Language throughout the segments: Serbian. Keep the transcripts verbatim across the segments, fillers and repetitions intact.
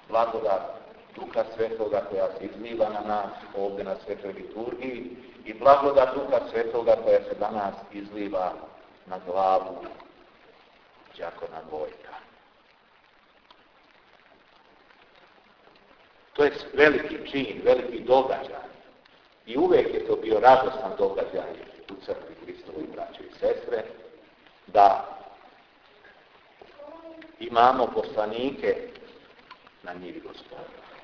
blagodat Duha Svetoga koja se izliva na nas ovdje na Svetoj liturgiji i blagodat Duha Svetoga koja se danas izliva na glavu đakona Gojka. To je veliki čin, veliki događaj. I uvijek je to bio radostan događaj u crkvi Hristovoj, braće i sestre, da imamo poslanike na njivi Gospoda.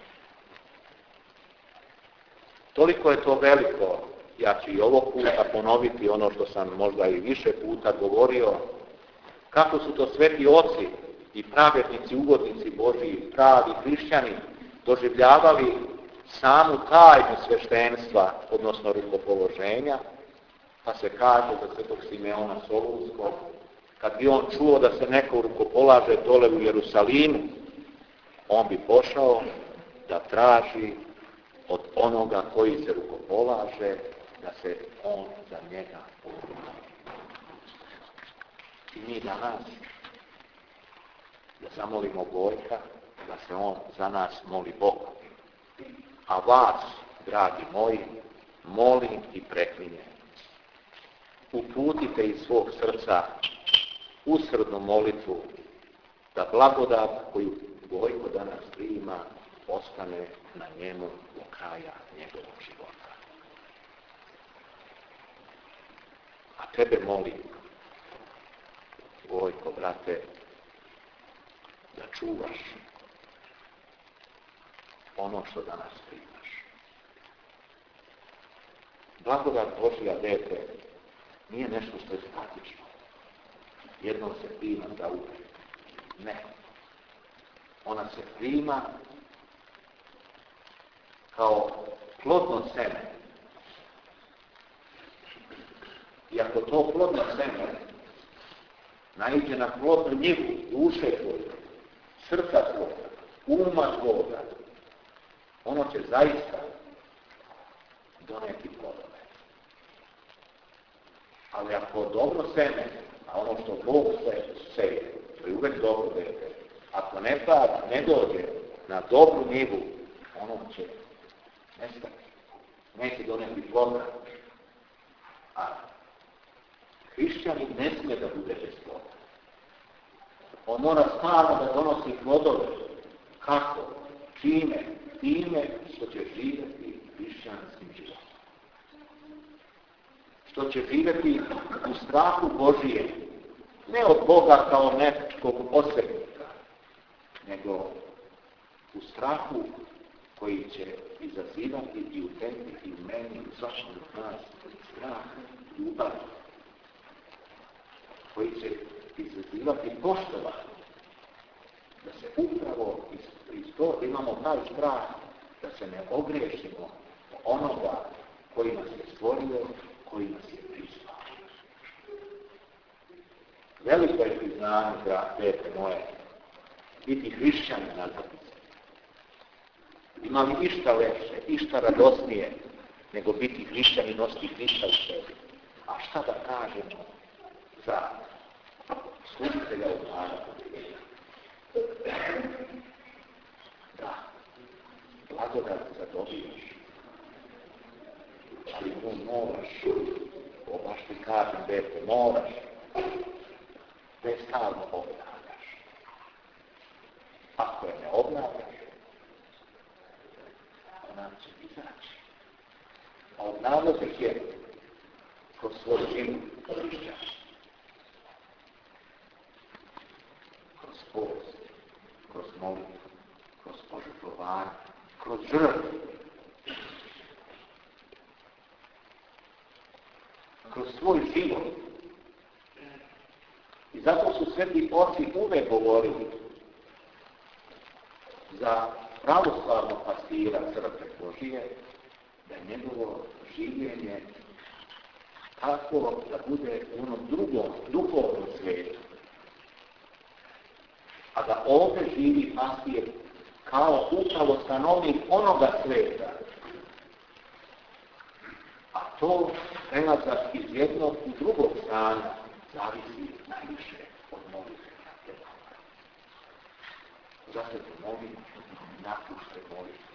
Toliko je to veliko, ja ću i ovog puta ponoviti ono što sam možda i više puta govorio, kako su to sveti oci i pravjednici, ugodnici Božji, pravi hrišćani, doživljavali samu tajnu sveštenstva, odnosno rukopoloženja, pa se kaže za svetog Simeona Solunskog, kad bi on čuo da se neko rukopolaže dole u Jerusalimu, on bi pošao da traži od onoga koji se rukopolaže da se on za njega pomoli. I mi danas da zamolimo Gojka da se on za nas moli Bogu. A vas, dragi moji, molim i preklinjem. Uputite iz svog srca usrdnu molitvu da blagodat koju Gojko danas prima ostane na njemu do kraja njegovog života. A tebe molim, Gojko, brate, da čuvaš ono što danas primaš. Blagodat Božja, dete, nije nešto što je statično. Jednom se prima za uvijek. Ne. Ona se prima kao plodno seme. I ako to plodno seme naiđe na plodnu njivu duše tvoje, srca tvoje, uma tvoga, ono će zaista doneti plodove. Ali ako dobro seme, a ono što Bog seje, to je uvek dobro dete, ako ne, ne dođe na dobru njivu, ono će nestati. Neće doneti ploda. A hrišćanin ne smije da bude bez ploda. On mora stalno da donosi plodove. Kako? Čime? Time što će živjeti hrišćanskim životom. Što će živjeti u strahu Božije. Ne od Boga kao nekog posrednika, nego u strahu koji će izazivati i u tebi i u meni, u svakom od nas, strah, ljubav, koji će izazivati poštovanje, da se upravo iz, iz to imamo taj strah, da se ne ogriješimo onoga koji nas je stvorio, koji nas je priznao. Veliko je priznanje, dete moje, biti hrišćanin na zemlji. Ima li išta lepše, išta radosnije, nego biti hrišćan i nositi Hrista u sebi? A šta da kažemo za služitelja u narodu? Da, blagodat zadobijaš, ali tu moraš, o baš ti kažem, dete, moraš, da je stalno obnavljaš. Ako je ne obnavljaš, ona će izaći. A obnavljati je kroz svoj život hrišćan. Kroz post, kroz molitvu, kroz požrtvovanje, kroz žrtvu, kroz svoj život. I zato su sveti oci uvek govorili za pravoslavnog pastira crkve Božije, da je njegovo življenje tako da bude u onom drugom, duhovnom svijetu. A da ovdje živi pastir kao upravo stanovnik onoga svijeta. A to prelazak iz jednog u drugog stanja zavisi najviše od molitve. za sebe molim, napušte molitvu.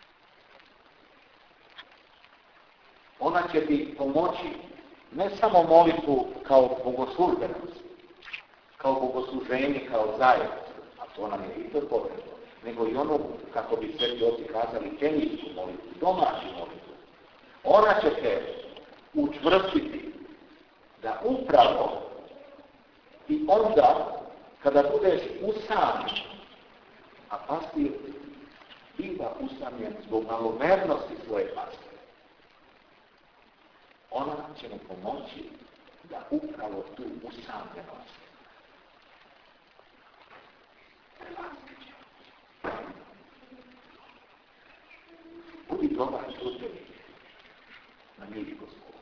Ona će ti pomoći ne samo molitvu kao bogoslužbenost, kao bogosluženje, kao zajednicu, a to nam je i to potrebno, nego i ono, kako bi sveti oci kazali, temijsku molitvu, domaću molitvu. Ona će te učvrstiti da upravo i onda, kada budeš usamljen, a pastir biva usamljen zbog malomernosti svoje pastire, ona će mu pomoći da upravo tu usamljenost prevaziđe. Budi dobar trudbenik na miri Gospodu.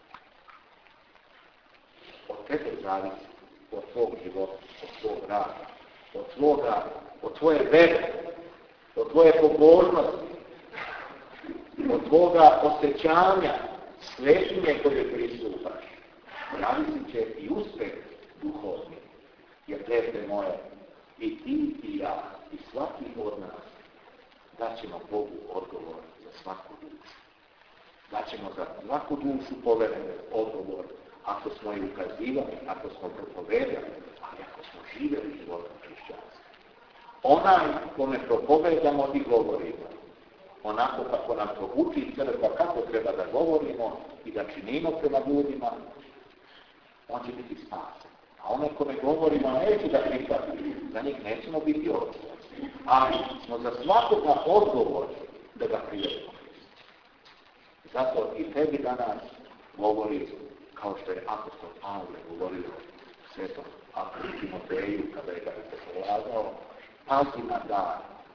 Od tebe zavisi, od tvog života, od tvog rada, od tvoga, od tvoje vere, od tvoje pobožnosti, od tvoga osjećanja svetinje koje pristupaš. Zavisit će i uspeh duhovni, jer dete moje, i ti i ja, i svaki od nas, daćemo Bogu odgovor za svaku dušu. Daćemo za svaku dušu poverene odgovor, ako smo je ukazivali, ako smo propovedali, ali ako smo živjeli životom hrišćanstva. Onaj kome propovedamo i govorimo, onako kako nam to uči crkva, kako treba da govorimo i da činimo prema ljudima, on će biti spasen. A onaj kome govorimo, neće da prihvati, za njih nećemo biti odgovorni. Ali smo za svakoga odgovorni da ga privedemo. Zato i tebi danas govori, kao što je apostol Pavle govorio svetom apostolu Timoteju, kada je ga predlagao, pazi na dar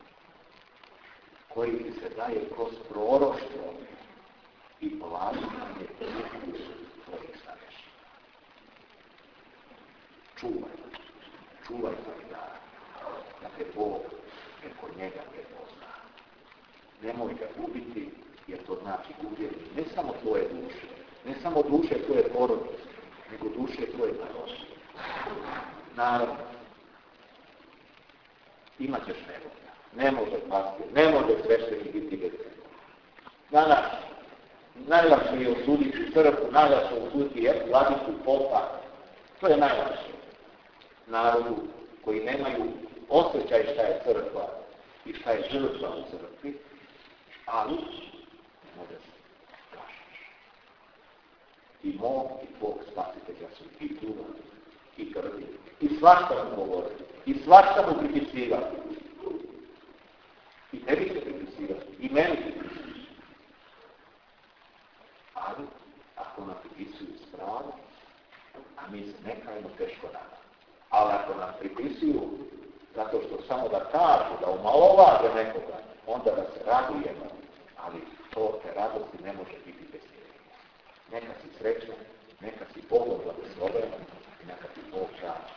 koji ti se daje kroz proroštvo i polaganje ruku tvojih starešina. Čuvaj, čuvaj tvoj dar, da te Bog preko njega prepozna. Nemoj ga gubiti, jer to znači gubiti ne samo tvoje duše, ne samo duše tvoje porodice, nego duše tvoje narode. Naravno, imat ćeš nevolja. Ne može pastir, ne može sveštenik biti bez nevolja. Danas, najlakše je osuditi crkvu, najlakše je osuditi vladicu popa. To je najlakše. Narodu koji nemaju osjećaj šta je crkva i šta je žrtva u crkvi, ali ne može se kašaš. I mog i tvog spasitelja su i pljuvali, i krvili, i svašta mu govorili, i svašta mu pripisivali. I tebi se pripisivali, i meni pripisivali. Ali, ako nam pripisuju spravo, a mi se nekajmo teško nadamo. Ali ako nam pripisuju zato što samo da kažu, da omalovaže nekoga, onda da se radujemo, ali to te radosti ne može biti bez njega. Neka si srećan, neka si Bogom blagosloven i neka ti Bog čast.